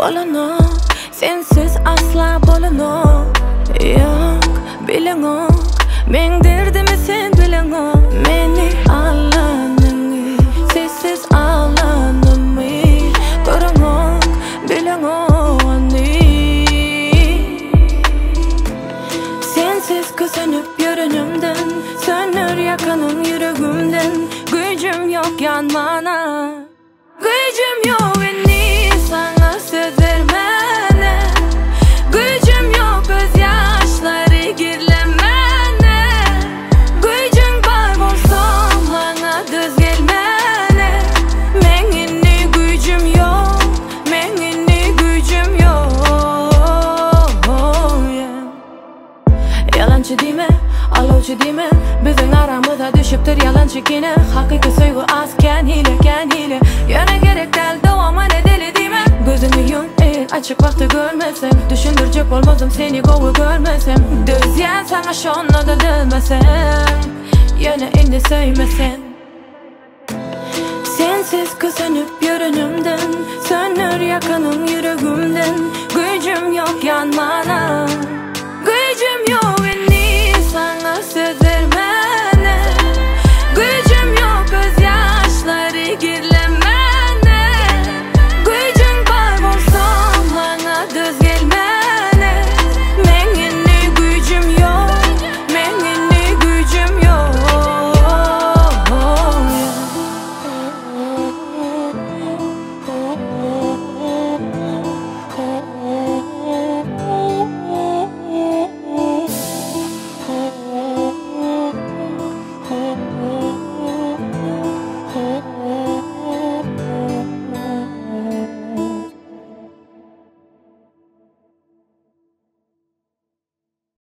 Bolano, sensiz asla bolano. Yok, bilen o, men derdimi sen bilen o. Meni ağlanımı, sessiz ağlanımı. Görün o, bilen o anı. Sensiz küsünüp yürünümden, sönür yakının yüreğimden. Gücüm yok yanmana, gücüm yok beni sana söz vermene. Gücüm yok gözyaşları girlemene. Gücün kaybolsam bana düz gelmene. Menini gücüm yok, menini gücüm yok, yeah. Yalancı deme, alovcu deme. Bizim aramıza düşüptür yalancı yine. Hakiki sevgi azken hile. Yana gerek del devamı ne deli deme. Gözünü yum açık vakti görmesem. Düşündürecek olmazım seni kovu görmesem. Düz yen sana şonla da dönmesem. Yana indi sevmesen. Sensiz küsünüp yürünümden, sönür yakının yüreğimden. Gücüm yok yanmana.